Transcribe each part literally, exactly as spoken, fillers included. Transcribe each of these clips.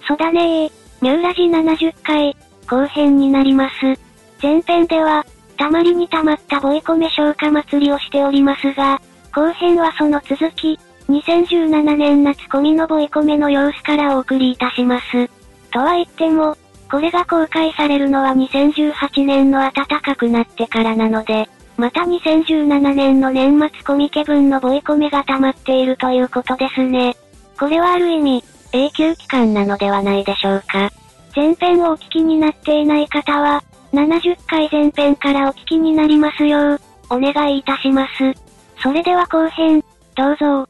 そだねー、ミューラジななじゅっかい、後編になります。前編では、たまりにたまったボイコメ消化祭りをしておりますが、後編はその続き、にせんじゅうななねん夏コミのボイコメの様子からお送りいたします。とは言っても、これが公開されるのはにせんじゅうはちねんの暖かくなってからなので、またにせんじゅうななねんの年末コミケ分のボイコメが溜まっているということですね。これはある意味、永久期間なのではないでしょうか。前編をお聞きになっていない方は、ななじゅっかい前編からお聞きになりますよう、お願いいたします。それでは後編、どうぞ。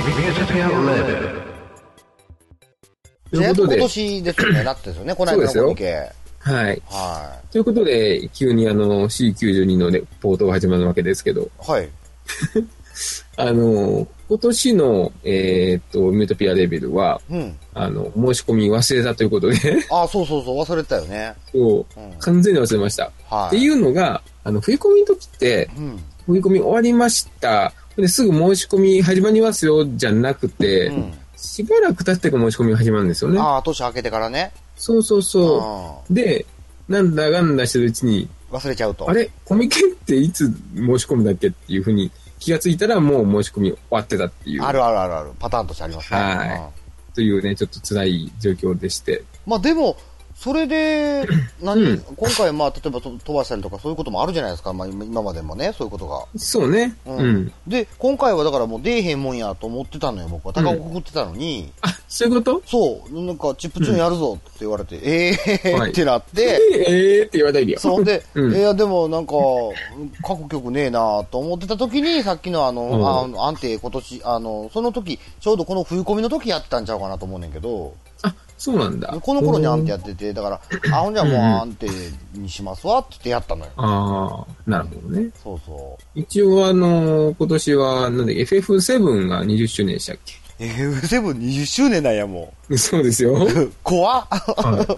ということで、今年ですよね、だってですよね、この間のコミケ。 はい。はい。ということで、急にあの シーきゅうじゅうに のレポートが始まるわけですけど。 はい。 あの、今年の、えっ、ー、と、ミュートピアレベルは、うん、あの、申し込み忘れたということで。 あ、そうそうそう、忘れたよね。 そう、うん、完全に忘れました。はい。っていうのが、あの、振り込みの時って、うん、振り込み終わりました。ですぐ申し込み始まりますよ、じゃなくて、うん、しばらく経ってから申し込みが始まるんですよね。 ああ、年明けてからね。 そうそうそう。で、なんだかんだしてるうちに、 忘れちゃうと。 あれコミケっていつ申し込むだっけっていうふうに気がついたらもう申し込み終わってたっていう。 あるあるあるある。パターンとしてありますね。 はい。うん、というね、ちょっと辛い状況でして。 まあでも、それで、何、うん、今回まあ、例えば飛ばしたりとかそういうこともあるじゃないですか。まあ今までもね、そういうことが。 そうね。 うん。うん、で、今回はだからもう出えへんもんやと思ってたのよ、僕は。高をくくってたのに。 うん、あ、そういうこと？ そう。なんか、チップチューンやるぞって言われて、うん、ええーってなって。 ええーって言わないでよ。 そうで、うん、いやでもなんか、各局ねえなと思ってた時に、さっきのあの、うん、あの、安定今年、あの、その時、ちょうどこの冬込みの時やってたんちゃうかなと思うねんけど。 あ、そうなんだ。 この頃にアンテやってて、だから、あ、ほんじゃもうアンテにしますわって言ってやったのよ。 ああ、なるほどね。 そうそう。 一応あのー、今年は、なんだっけ、エフエフセブン がにじゅっしゅうねんでしたっけ？ エフエフセブンにじゅっしゅうねんなんや、もう。そうですよ。 怖っ、はい、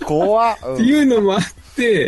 怖っ、 うん。っていうのもあって、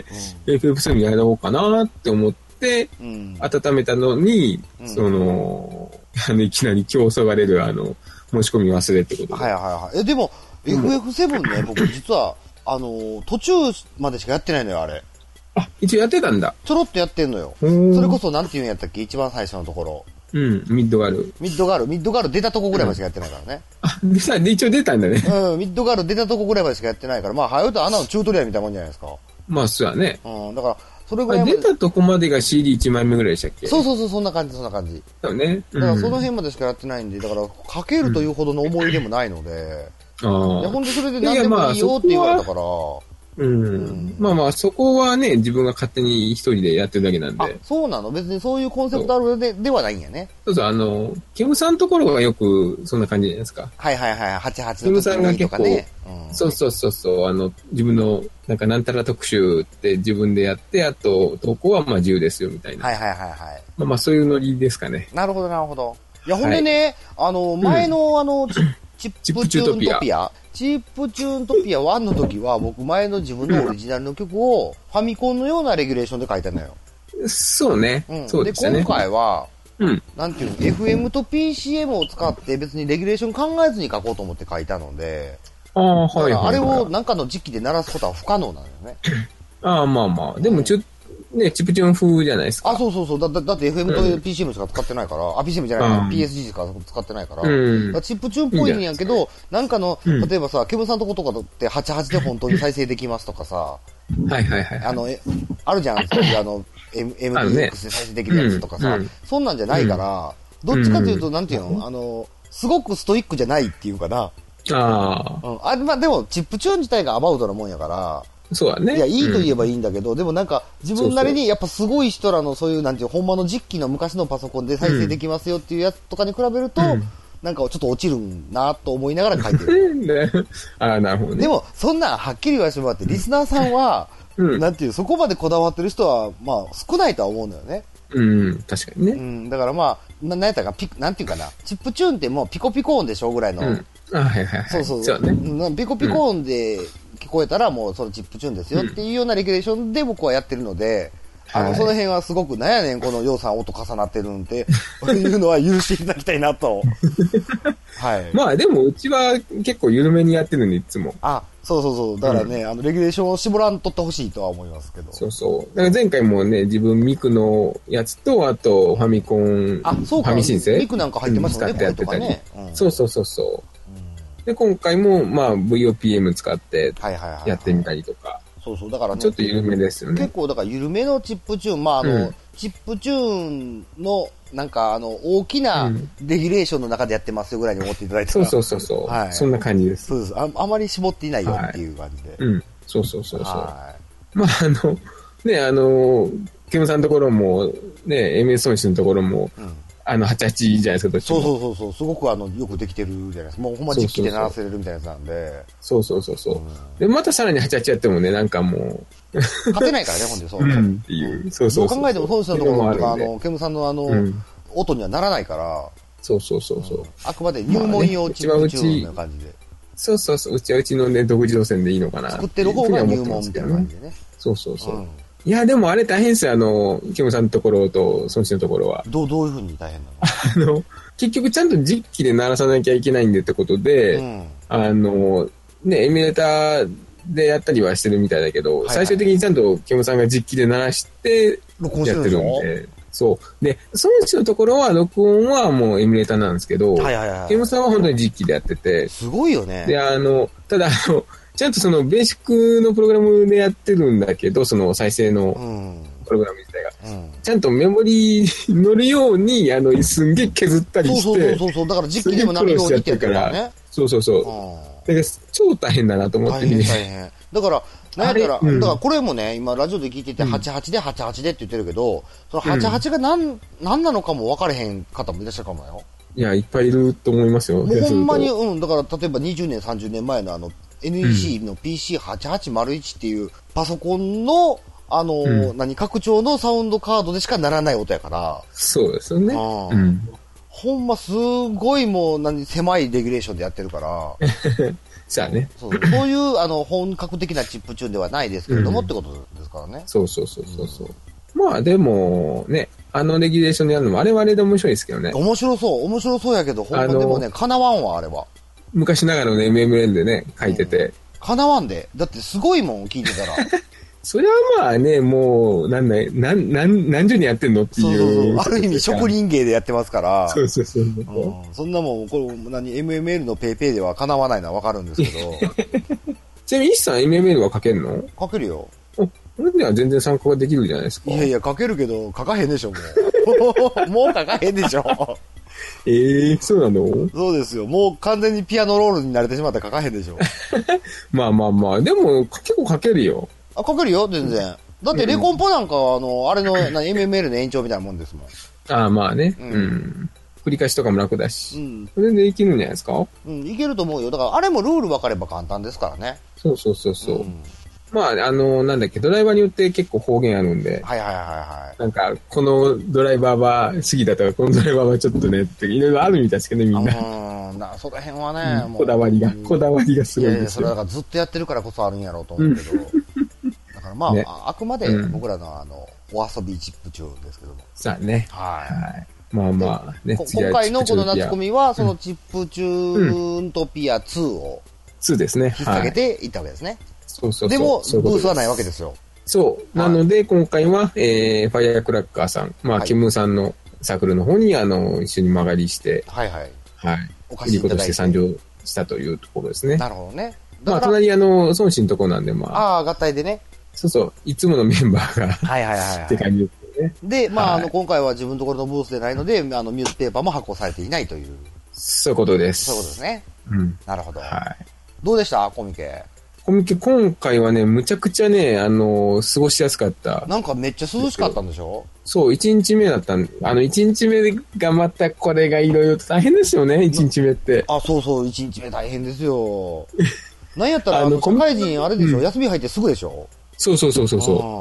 うん、エフエフセブン やろうかなって思って、うん、温めたのに、うん、その、あの、いきなり競争が出る、あの、申し込み忘れってことで。 はいはいはい。え、でも、エフエフセブン ね、僕実は、あのー、途中までしかやってないのよ、あれ。 あ、一応やってたんだ。 ちょろっとやってんのよ。それこそ、なんて言うんやったっけ、一番最初のところ。 うん、ミッドガル。 ミッドガル、ミッドガル出たとこぐらいまでしかやってないからね。 うん、あ、でさ、一応出たんだね。 うん、ミッドガル出たとこぐらいまでしかやってないから、まあ、早うとあんなのチュートリアルみたいなもんじゃないですか。 まあ、そうやね。 うん、だから、それぐらいまで。出たとこまでが シーディーいち 枚目ぐらいでしたっけ？ そうそうそう、そんな感じ、そんな感じ。 そうね。 うん、だからその辺までしかやってないんで、だから、かけるというほどの思い出もないので、うん、いや、ほんでそれで何でもいいよって言われたから、 うん、うん、まあまあそこはね、自分が勝手に一人でやってるだけなんで。あ、 そうなの？別にそういうコンセプトあるでではないんやね。 そうそう、あの、キムさんのところがよくそんな感じじゃないですか。 はいはいはい、はちじゅうはちキムさんが結構、 ね、 うん、そうそうそうそう、あの、自分の、なんかなんたら特集って自分でやって、あと、投稿はまあ自由ですよみたいな。 はいはいはいはい。 まあまあそういうノリですかね。 なるほどなるほど。いや、ほんでね、はい、あの、前の、うん、あの、チップチューントピア。チップチューントピアワンの時は、僕前の自分のオリジナルの曲をファミコンのようなレギュレーションで書いたのよ。 そうね。うん、そうでしたね。 で、今回は、 うん、 なんていうの、エフエム と ピーシーエム を使って別にレギュレーション考えずに書こうと思って書いたので、 ああ、はいはい、はい。 あれをなんかの時期で鳴らすことは不可能なのよね。 ああ、まあまあ。でもちょっと、ね、チップチューン風じゃないですか。 あ、そうそうそう。だ、だ、だって エフエム と ピーシーエム しか使ってないから、うん、あ、ピーシーエム じゃない、うん、ピーエスジー しか使ってないから、うん、からチップチューンっぽいんやけど、なんかの、例えばさ、ケムさんとことかってはちじゅうはちで本当に再生できますとかさ、 はいはいはい、はい。 あの、え、あるじゃん、そういうあの、エムピーエックス で再生できるやつとかさ、ね、そんなんじゃないから、どっちかというと、なんていうの、あの、すごくストイックじゃないっていうかな。 ああ。 うん。あれ、まあ、でも、チップチューン自体がアバウトなもんやから、 そうだね。 いや、いいと言えばいいんだけど、うん、でもなんか、自分なりに、やっぱすごい人らのそういう、なんていう、ほんまの実機の昔のパソコンで再生できますよっていうやつとかに比べると、うん、なんかちょっと落ちるんなと思いながら書いてる。 ね、ああ、なるほどね。 でも、そんなんはっきり言わせてもらって、リスナーさんは、うん、なんていう、そこまでこだわってる人は、まあ、少ないとは思うんだよね。 うん、確かにね。 うん、だからまあ、な、なんやったか、ピ、なんていうかな、チップチューンってもうピコピコ音でしょぐらいの。うん、 あ、はいはいはい。 そうそう。 そうね。 ピコピコ音で聞こえたらもうそのチップチューンですよっていうようなレギュレーションで僕はやってるので、 あの、はい、その辺はすごく、なんやねん、このようさん音重なってるんで、いうのは許していただきたいなと。はい。 まあでも、うちは結構緩めにやってるんで、いつも。 あ、そうそうそう。だからね、うん、あの、レギュレーションを絞らんとってほしいとは思いますけど。 そうそう。だから前回もね、自分ミクのやつと、あと、ファミコン、 あ、そうか。 ファミ申請ミクなんか入ってますよね、 使ってやってたり。 ねうん、そうそうそうそう。うん、で、今回も、まあ、ブイオーピーエム 使って、やってみたりとか。 そうそう。だからね。 ちょっと緩めですよね。 結構、だから緩めのチップチューン、まあ、あの、うん、チップチューンの、なんか、あの、大きなレギュレーションの中でやってますよぐらいに思っていただいて、 うん、そうそうそうそう、はい。そんな感じです。 そうです。あ、あまり絞っていないよっていう感じで。はい、 うん。そうそうそうそう。はい、まあ、あの、ね、あの、ケムさんのところも、ね、エムエス 損失のところも、うん、あの、はちじゅうはちじゃないですか、どっちも。 そうそうそう。すごくあの、よくできてるじゃないですか。もうほんま実機で鳴らせれるみたいなやつなんで。 そうそうそうそう。うん、で、またさらにはちじゅうはちやってもね、なんかもう、 勝てないからね、ほんで、そう。 うんっていう。そうそうそう。 どう考えても、損失のところとか、あの、ケムさんのあの、うん、音にはならないから。 そうそうそうそう、うん。 あくまで入門用チップチューンな感じで。 そうそうそう。うちはうちのね、独自路線でいいのかな。 作ってる方が入門みたいな感じでね。 そうそうそう。うん、いや、でもあれ大変ですよ、あの、ケムさんのところと、孫子のところは。 どう、どういうふうに大変なのあの、結局ちゃんと実機で鳴らさなきゃいけないんでってことで、うん、あの、ね、エミュレーターでやったりはしてるみたいだけど、はいはい、最終的にちゃんとケムさんが実機で鳴らして、やってるんで。そう。で、孫子のところは、録音はもうエミュレーターなんですけど、はいはいはい、ケムさんは本当に実機でやってて。 すごいよね。 で、あの、ただあの、ちゃんとそのベーシックのプログラムでやってるんだけど、その再生のプログラム自体が。うん、ちゃんとメモリに乗るように、あの、すんげえ削ったりして。 そうそうそうそう。だから実機でもなるようにってやってるからね。 そうそうそう。うん、だから超大変だなと思って見て。大変大変。だから、なんやったら、うん、だからこれもね、今ラジオで聞いてて、はちじゅうはちではちじゅうはちでって言ってるけど、そのはちじゅうはちが何、何なのかも分かれへん方もいらっしゃるかもよ。 いや、いっぱいいると思いますよ。 もうほんまに、うん、だから例えばにじゅうねん、さんじゅうねんまえのあの、エヌイーシー の ピーシーはちはちまるいち っていうパソコンの、あの、うん、何、拡張のサウンドカードでしかならない音やから。 そうですよね。 うん。ほんますごいもう、何、狭いレギュレーションでやってるから。 そうね。 そう。そういう、あの、本格的なチップチューンではないですけれども、うん、ってことですからね。 そうそうそうそうそう。うん、まあでも、ね、あのレギュレーションでやるのもあれはあれで面白いですけどね。 面白そう。面白そうやけど、ほんまでもね、かなわんわ、あれは。 昔ながらの エムエムエル でね、書いてて。うん、 かなわんで。だってすごいもん、聞いてたら。 それはまあね、もう、なんだい、なん、なん、何十年やってんのっていう。そうそうそう。 ある意味職人芸でやってますから。 そうそうそう。うん、 そんなもん、これ、何、エムエムエル のペイペイではかなわないのはわかるんですけど。 ちなみに、イシさん エムエムエル は書けんの？ 書けるよ。 お、これでは全然参加ができるじゃないですか。 いやいや、書けるけど、書かへんでしょ、もう。もう書かへんでしょ。 ええー、そうなの？ そうですよ。もう完全にピアノロールに慣れてしまったら書かへんでしょ。 まあまあまあ、でも結構書けるよ。 あ、書けるよ、全然。だってレコンポなんかは、あの、あれの、な エムエムエル の延長みたいなもんですもん。 ああ、まあね。うん。うん、繰り返しとかも楽だし。うん。全然いけるんじゃないですか？ うん、いけると思うよ。だから、あれもルール分かれば簡単ですからね。 そうそうそうそう。うん、まあ、あの、なんだっけ、ドライバーによって結構方言あるんで。 はいはいはいはい。 なんか、このドライバーは好きだとか、このドライバーはちょっとね、っていろいろあるみたいですけどね、みんな。 うん、な、その辺はね、 うん、もうこだわりが、こだわりがすごいですよ。いやいや、 それだからずっとやってるからこそあるんやろうと思うけど。うんだからまあ、ね、あくまで僕らのあの、お遊びチップチューンですけども。 さあね。 はい。はい、 まあまあね。 今回のこの夏コミは、そのチップチューントピアツーを、 ツーですね。 引っ掛けていったわけですね。はい、 そうそうそう。 でも、ブースはないわけですよ。 そう。なので、今回は、えー、ファイアークラッカーさん、まあ、はい、キムさんのサークルの方に、あの、一緒に曲がりして、 はいはい。 はい。 お貸しいただいて。 として参上したというところですね。 なるほどね。 まあ、隣、あの、孫子のところなんで、まあ。 ああ、合体でね。 そうそう。いつものメンバーが。 はいはいはい、はい。 って感じですね。 で、まあ、はい、あの、今回は自分のところのブースでないので、あの、ミュースペーパーも発行されていないという。 そういうことです。 そういうことですね。 うん。 なるほど。 はい。 どうでしたコミケ？ コミケ、今回はね、むちゃくちゃね、あのー、過ごしやすかった。 なんかめっちゃ涼しかったんでしょ？ そう、一日目だったんあの、一日目がまたこれがいろいろと大変ですよね、一日目って。 あ、そうそう、一日目大変ですよ。なんやったら、あの、社会人あれでしょ、うん、休み入ってすぐでしょ？ そうそうそうそうそう。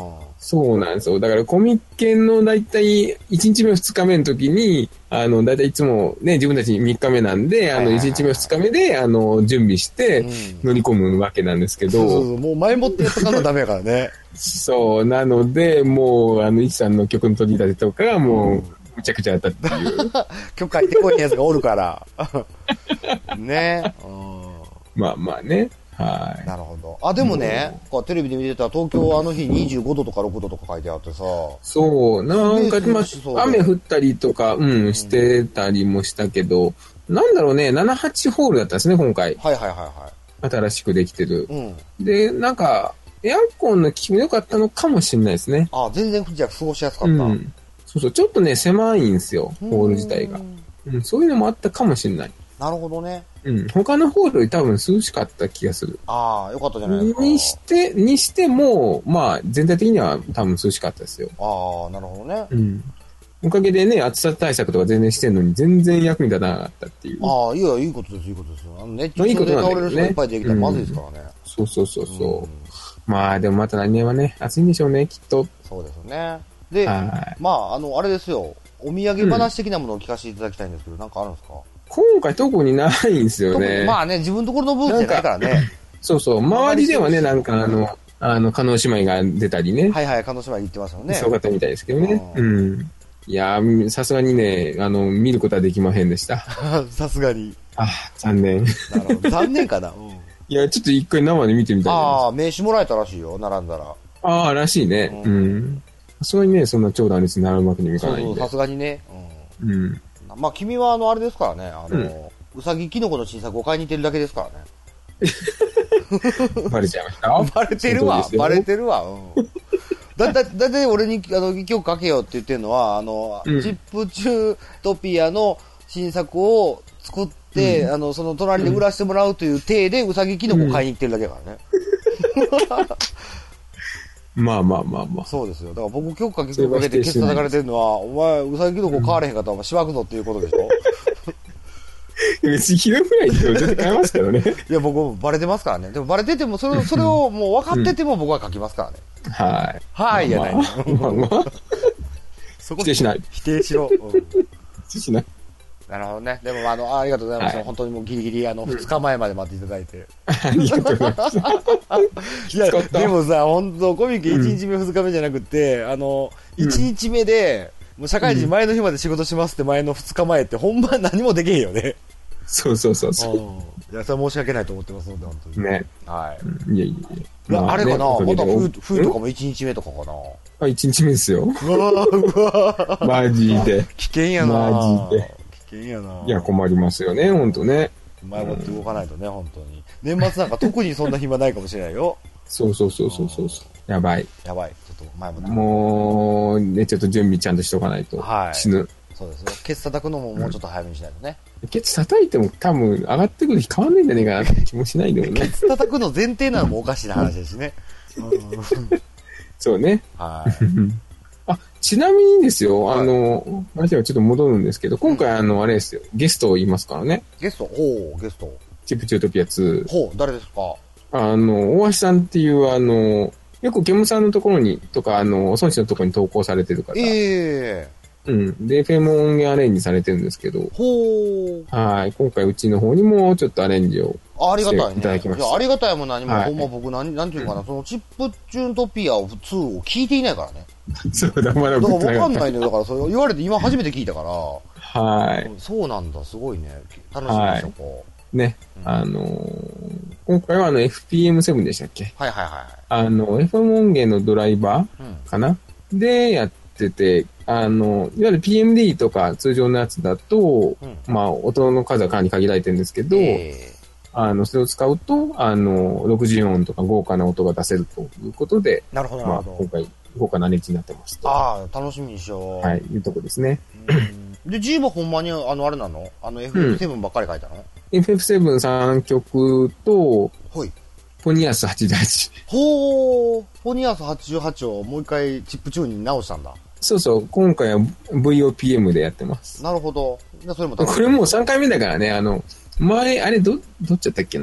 そうなんですよ。だからコミケのだいたいいちにちめふつかめの時に、あの、だいたいいつもね、自分たちみっかめなんで、あの、いちにちめふつかめで、あの、準備して乗り込むわけなんですけど。 そうそうそう、もう前もってやっとかなダメやからね。 そう、なので、もう、あの、イチさんの曲の取り立てとかがもう、むちゃくちゃやったっていう。 曲書いてこいやつがおるから。ね。うん、 まあまあね。はい。 なるほど。あ、でもね、こうテレビで見てたら東京あの日にじゅうごどとかろくどとか書いてあってさ。 そう、なんか、まあ、雨降ったりとか、うん、してたりもしたけど、うん、なんだろうね、なな、はちホールだったんですね、今回。 はいはいはいはい。 新しくできてる。 うん。 で、なんか、エアコンの効きも良かったのかもしれないですね。 あ、全然じゃあ過ごしやすかった。 うん。そうそう、ちょっとね、狭いんですよ、ホール自体が。うん、そういうのもあったかもしれない。 なるほどね。 うん。他のホールより多分涼しかった気がする。 ああ、よかったじゃないですか。 にして、にしても、まあ、全体的には多分涼しかったですよ。 ああ、なるほどね。 うん。おかげでね、暑さ対策とか全然してんのに、全然役に立たなかったっていう。 ああ、いや、いいことです、いいことですよ。あの、熱中症で倒れる人がいっぱいできたらまずいですからね。うん、 そうそうそうそう。うん、まあ、でもまた来年はね、暑いんでしょうね、きっと。 そうですよね。で、まあ、あの、あれですよ。お土産話的なものを聞かせていただきたいんですけど、なん、かあるんですか？ 今回特にないんですよね。 まあね、自分のところのブースじゃないからね。 そうそう、周りではね、なんかあの、あの、加納姉妹が出たりね。 はいはい、加納姉妹言ってますよね。 そうかったみたいですけどね。うん。いやー、さすがにね、あの、見ることはできませんでした。 さすがに。 あ、残念。 なるほど。残念かな。うん、 いや、ちょっと一回生で見てみたい。 ああ、名刺もらえたらしいよ、並んだら。 ああ、らしいね。うん。さすがにね、そんな長蛇列に並ぶわけにもいかないんで。 そうそう、さすがにね。 うん。うん。 まあ、君はあの、あれですからね、あの、うんうさぎキノコの新作を買いに行ってるだけですからね。バレちゃいましたバレてるわ。バレてるわ。うん、だ、だ、だって俺に、あの、曲かけようって言ってるのは、あの、うん、チップチュートピアの新作を作って、うん、あの、その隣で売らせてもらうという体でうさぎキノコを買いに行ってるだけだからね。 うん、まあまあまあまあ。 そうですよ。だから僕曲かけてケツ叩かれてるのは、お前うさぎキノコ買われへんかったらお前しばくぞっていうことでしょ。 別にひどくらいって絶対買いますけどね。 いや、僕もバレてますからね。でもバレてても、それを、それをもう分かってても僕は書きますからね。 うん、はい。 はい、やない。まあまあ。 そこ否定しない。 否定しろ。うん、否定しない。 なるほどね。でも、あの、ありがとうございます。はい、本当にもうギリギリ、あの、二日前まで待っていただいて。 ありがとうございます。 いや、でもさ、本当コミケいちにちめ、ふつかめじゃなくて、あの、いちにちめで、もう社会人前の日まで仕事しますって前のふつかまえって、ほんま何もできへんよね。 そうそうそうそう。 いや、それは申し訳ないと思ってますので、本当に。 ね。 はい。 いやいやいや。あれかな、また冬、冬とかもいちにちめとかかな。 あ、いちにちめですよ。 うわうわマジで。 危険やな。 マジで。 危険やな。 いや、困りますよね、ほんとね。 前もって動かないとね、本当に。年末なんか特にそんな暇ないかもしれないよ。 そうそうそうそうそう。やばい。 やばい。ちょっと前もって。 もう、ね、ちょっと準備ちゃんとしとかないと。死ぬ。 そうですよ。ケツ叩くのももうちょっと早めにしないとね。 ケツ叩いても多分上がってくる日変わんないんじゃねえかなって気もしないんだよね。 ケツ叩くの前提なのもおかしな話ですしね。 そうね。 はい。 あ、ちなみにですよ、あの、話はちょっと戻るんですけど、今回あの、あれですよ、ゲストを言いますからね。 ゲストほう、ゲスト。 チップチュートピアツー。 ほう、誰ですか？ あの、大橋さんっていう、あの、よくケムさんのところに、とか、あの、孫子のところに投稿されてる方。 ええー。 うん。で、エフエム 音源アレンジされてるんですけど。 ほう。 はい。今回うちの方にもちょっとアレンジをありがたいね。 いただきました。 ありがたいも何も、はい、ほんま僕何、なんていうかな、そのチップチューントピアツーを聞いていないからね。 そうだ、まだだからわかんないね。だからそれ言われて今初めて聞いたから。 はい。 そうなんだ、すごいね。楽しみでしょ、こう。はいね、うん、あのー、今回はあの エフピーエムセブン でしたっけ？ はいはいはい。 あの、エフエム 音源のドライバーかな、うん、でやってて、あの、いわゆる ピーエムディー とか通常のやつだと、うん、まあ、音の数はかなり限られてるんですけど、えー、あの、それを使うと、あの、ろくじゅうよんとか豪華な音が出せるということで、 なるほど、なるほど。 まあ、今回、豪華なネジになってますと。 ああ、楽しみにしよう。 はい、いうとこですね。 で、G もほんまに、あの、あれなの？あの エフエムセブン ばっかり書いたの？ エフエフセブンさん 曲と、 はい。 ポニアスはちじゅうはち。 ほー、ポニアスはちじゅうはちをもう一回チップチューンに直したんだ。 そうそう、今回は ブイオーピーエム でやってます。 なるほど。 それもこれもうさんかいめだからね、あの、前、あれど、どっちだったっけな。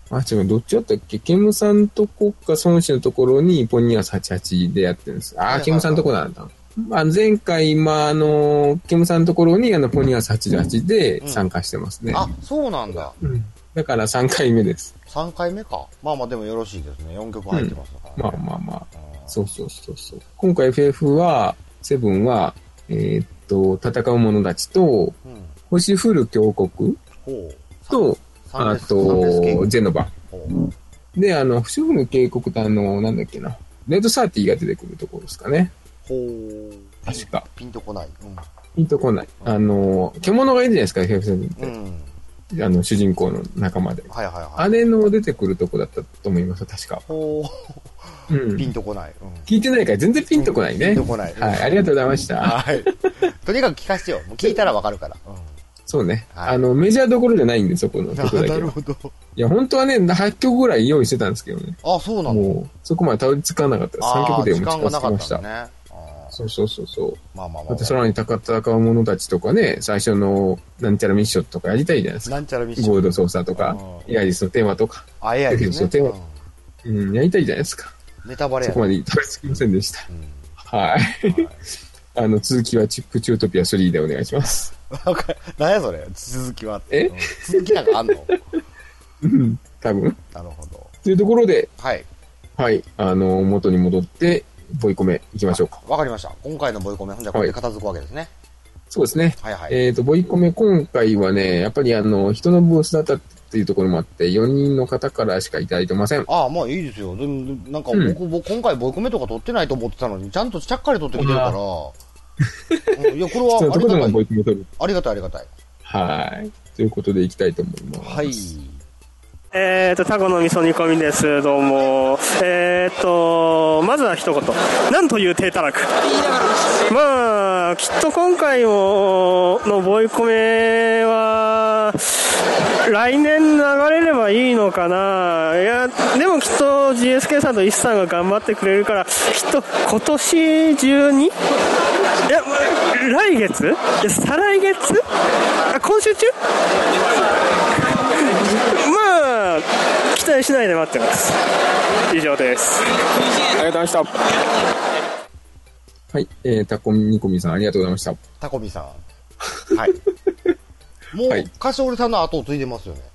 あ、違う、どっちだったっけ？ケムさんとこか孫子のところにポニアスはちじゅうはちでやってるんです。あ、ケムさんとこなんだ。まあ、前回、まあ、あの、ケムさんのところにあのポニアスはちじゅうはちで参加してますね。うん、 あ、そうなんだ。 うん。だからさんかいめです。 さんかいめか。まあまあでもよろしいですね。よんきょく入ってますから、 ね、うん。まあまあまあ。そうそうそうそう。今回 エフエフ は、セブンは、えー、っと、戦う者たちと、うん、星降る峡谷と、あと、ゼノバ。で、あの、星降る渓谷ってあの、なんだっけな。レッドサーティが出てくるところですかね。 ほう。 確か。 ピンとこない。うん、 ピンとこない。あの、獣がいるじゃないですか、エフエフセブンって。うん、あの、主人公の仲間で。 はいはいはい。 あれの出てくるとこだったと思います、確か。 ほう。うん、ピンとこない、うん。 聞いてないから全然ピンとこないね。 ピンとこない。 はい、ありがとうございました。 はい。とにかく聞かせてよ。もう聞いたらわかるから。うん、 そうね、はい。あの、メジャーどころじゃないんで、そこの曲だけは。 なるほど。 いや、本当はね、はちきょくぐらい用意してたんですけどね。 あ、そうなの？ もう、そこまでたどり着かなかった。さんきょくでも近づきました。 ね、 そうそうそうそう。 まあまあまあ、まあ。 だって空に戦う者たちとかね、最初のなんちゃらミッションとかやりたいじゃないですか。 なんちゃらミッション。 ゴールド操作とか、エアリスのテーマとか。 あ、エアリスのテーマ。うん、やりたいじゃないですか。 ネタバレや、ね、 そこまでたどり着きませんでした。うん、はい。はい、あの、続きはチップチュートピアスリーでお願いします。 何やそれ続きは。 え、うん、 続きなんかあんの？ うん、多分。 なるほど。 というところで、 はい。 はい。あの、元に戻って、ボイコメいきましょうか。 わかりました。今回のボイコメ、ほんじゃこれで片付くわけですね。はい、 そうですね。 はいはい。 えっと、ボイコメ今回はね、やっぱりあの、人のブースだったっていうところもあって、よにんの方からしかいただいてません。 ああ、まあいいですよ。でも、なんか僕、うん、僕今回ボイコメとか取ってないと思ってたのに、ちゃんとちゃっかり取ってきてるから、うん、いや、これはありがたい。ボイコメ取る。ありがたいありがたい。 はい。ということでいきたいと思います。 はい。 えーと、タコの味噌煮込みです。どうも。えーと、まずは一言。なんという低たらく。まあ、きっと今回も、のボイコメは、来年流れればいいのかな。いや、でもきっと ジーエスケー さんとイスさんが頑張ってくれるから、きっと今年中に、いや、来月？いや、再来月？あ、今週中？まあ、期待しないで待ってます。以上です。ありがとうございました。 はい、えー、タコミコミさんありがとうございました。 タコミさん。はい。もう、はい、カシオレさんの後を継いでますよね。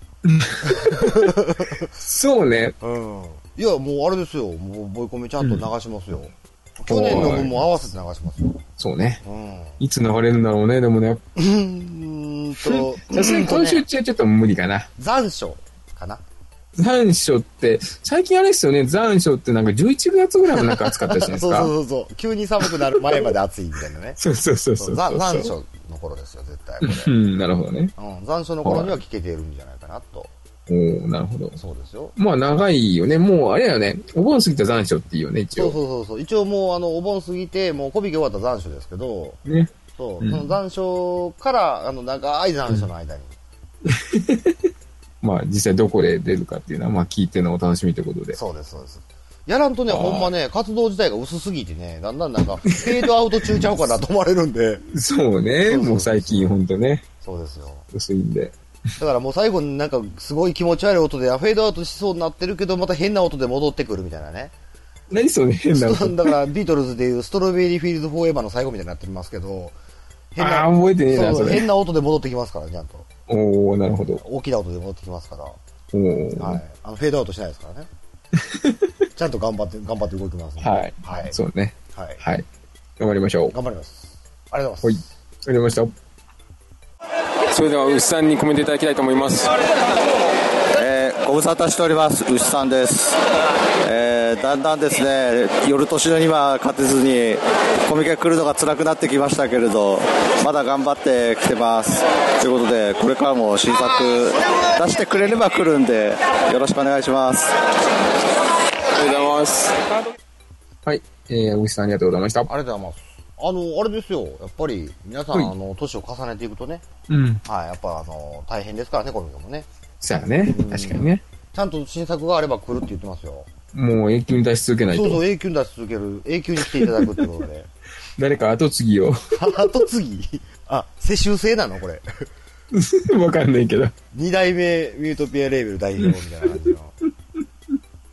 そうね。 うん。いや、もうあれですよ。もうボイコメちゃんと流しますよ。うん、去年の分も合わせて流しますよ。 そうね。うん。いつ流れるんだろうね、でもね。 うーんと。 さすがに今週中はちょっと無理かな。 残暑かな。 残暑って、最近あれですよね、残暑ってなんかじゅういちがつぐらいもなんか暑かったじゃないですか。 そうそうそう。急に寒くなる前まで暑いみたいなね。 そうそうそうそう。 残暑の頃ですよ、絶対これ。 うん、なるほどね。 うん、残暑の頃には聞けているんじゃないかなと。 おー、なるほど。 そうですよ。 まあ長いよね。もうあれだよね。お盆過ぎた残暑っていうよね、一応。 そうそうそうそう。一応もうあの、お盆過ぎて、もう小引き終わった残暑ですけど、 ね。 そう、うん、その残暑から、あの、長い残暑の間に。 うんまあ実際どこで出るかっていうのは、まあ聞いてのお楽しみということで。 そうです、そうです。やらんとね、ほんまね、活動自体が薄すぎてね、だんだんなんか、フェードアウト中ちゃうかなと思われるんで。 そうね、そうそうそうもう最近ほんとね。 そうですよ。 薄いんで。 だからもう最後になんか、すごい気持ち悪い音で、フェードアウトしそうになってるけど、また変な音で戻ってくるみたいなね。 何それ変な音だからビートルズでいうストロベリーフィールドフォーエバーの最後みたいになってますけど、 変な、あー覚えてねえな、それ。 変な音で戻ってきますから、ちゃんと。 おー、なるほど。 大きな音で戻ってきますから。 おー。 はい。あの、フェードアウトしないですからね。ちゃんと頑張って、頑張って動きますね。 はい。はい。そうね。はい。はい。頑張りましょう。 頑張ります。ありがとうございます。 はい。ありがとうございました。それでは、牛さんにコメントいただきたいと思います。 えー、ご無沙汰しております。牛さんです。えー、だんだんですね、夜年のには勝てずに、コミケ来るのが辛くなってきましたけれど、まだ頑張ってきてます。ということで、これからも新作出してくれれば来るんで、よろしくお願いします。 ありがとうございます。はい、えー、牛さんありがとうございました。ありがとうございます。あの、あれですよ、やっぱり、皆さん、あの、年を重ねていくとね、 うん。 はい、やっぱ、あの、大変ですからね、コミケもね。 そうやね、確かにね。 ちゃんと新作があれば来るって言ってますよ。 もう永久に出し続けないと。 そうそう、永久に出し続ける。永久に来ていただくってことで。 誰か後継ぎを。 後継ぎあ、世襲制なのこれ。 わかんないけど。 二代目ミュートピアレーベル代表みたいな感じの。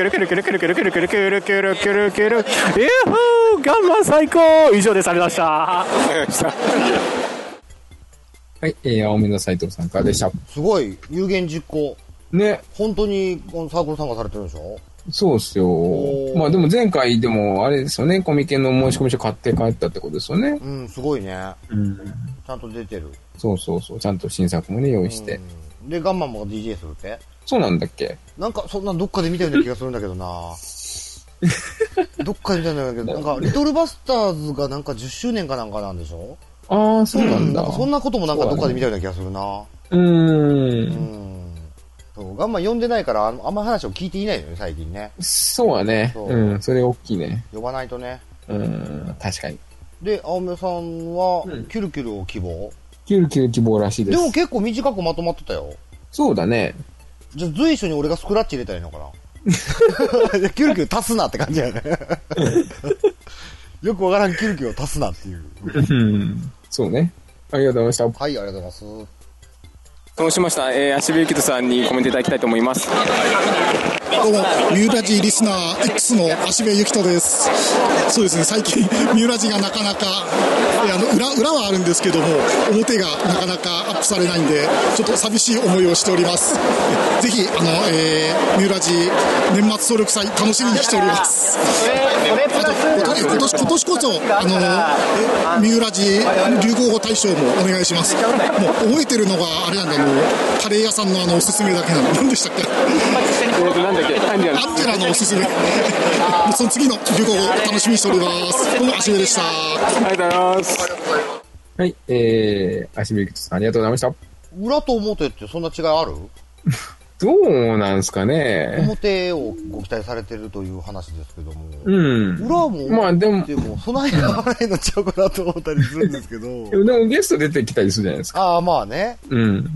くるくるくるくるくるくるくるくるくるくるくる。えーほー、ガンマン最高。以上でされました。 はい、えー、青目の斉藤さんからでした。 すごい、有言実行。 ね。 本当に、このサークル参加されてるんでしょ？ そうっすよ。まあでも前回でも、あれですよね、コミケの申し込み書買って帰ったってことですよね。 うん、すごいね。うん。ちゃんと出てる。 そうそうそう、ちゃんと新作もね、用意して。 で、ガンマンも ディージェー するって？ そうなんだっけ？ なんか、そんなどっかで見たような気がするんだけどなどっかで見たんだけど、なんか、リトルバスターズがなんかじゅっしゅうねんかなんかなんでしょ？ ああ、そうなんだ。 うん、なんかそんなこともなんかどっかで見たような気がするな。 うーん。うんそう、ガンマン呼んでないから、あんま話を聞いていないよね、最近ね。 そうはね。ううん、それ大きいね。 呼ばないとね。 うん、確かに。 で、青目さんは、キュルキュルを希望？ キュルキュル希望らしいです。 でも結構短くまとまってたよ。 そうだね。 じゃあ随所に俺がスクラッチ入れたらいいのかなキュルキュル足すなって感じだよね。よくわからんキュルキュルを足すなっていう。 うん、そうね。ありがとうございました。 はい、ありがとうございます。 そうしました、えー、足部ゆきとさんにコメントいただきたいと思います。 どうも、ミューラジリスナー X の足部ゆきとです。そうですね、最近ミューラジがなかなか、あの 裏, 裏はあるんですけども、表がなかなかアップされないんで、ちょっと寂しい思いをしております。ぜひ、あの、えー、ミューラジ年末総力祭楽しみにしております。あと、今年、今年こそ、あの、ミューラジ流行語大賞もお願いします。もう覚えてるのがあれなんだ、あの、カレー屋さんのあの、おすすめだけなの。何でしたっけ？ なんだっけ？アンジェラのおすすめ。その次の流行語楽しみにしております。どうも、足部でした。 ありがとうございます。 はい、えー、足部ゆきとさんありがとうございました。 裏と表ってそんな違いある？ どうなんですかね。 表をご期待されてるという話ですけども。 うん。 裏も、 まあでも、 でも、その辺がないのちゃうかなと思ったりするんですけど。 でもゲスト出てきたりするじゃないですか。 ああ、まあね。 うん。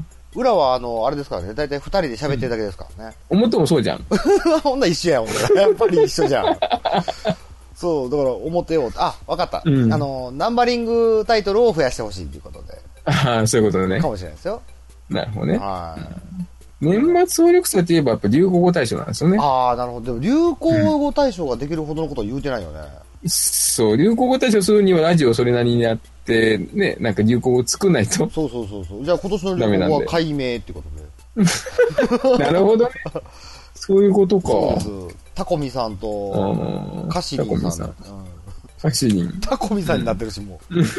裏は、あの、あれですからね。だいたい二人で喋ってるだけですからね。 うん、表もそうじゃん。 ほんな一緒やん、ほんなやっぱり一緒じゃん。そう、だから表を、あ、わかった。うん、あの、ナンバリングタイトルを増やしてほしいということで。 ああ、そういうことね。 かもしれないですよ。 なるほどね。 はい。 年末総力祭といえばやっぱ流行語大賞なんですよね。 ああ、なるほど。でも流行語大賞ができるほどのことは言うてないよね。 うん、そう、流行語大賞するにはラジオそれなりにやって、ね、なんか流行語を作んないと。 そうそうそうそう。じゃあ今年の流行語は解明ってことで。 なるほどね。そういうことか。 そうです。タコミさんと、カシリンさん。 カシリン。 タコミさんになってるし、も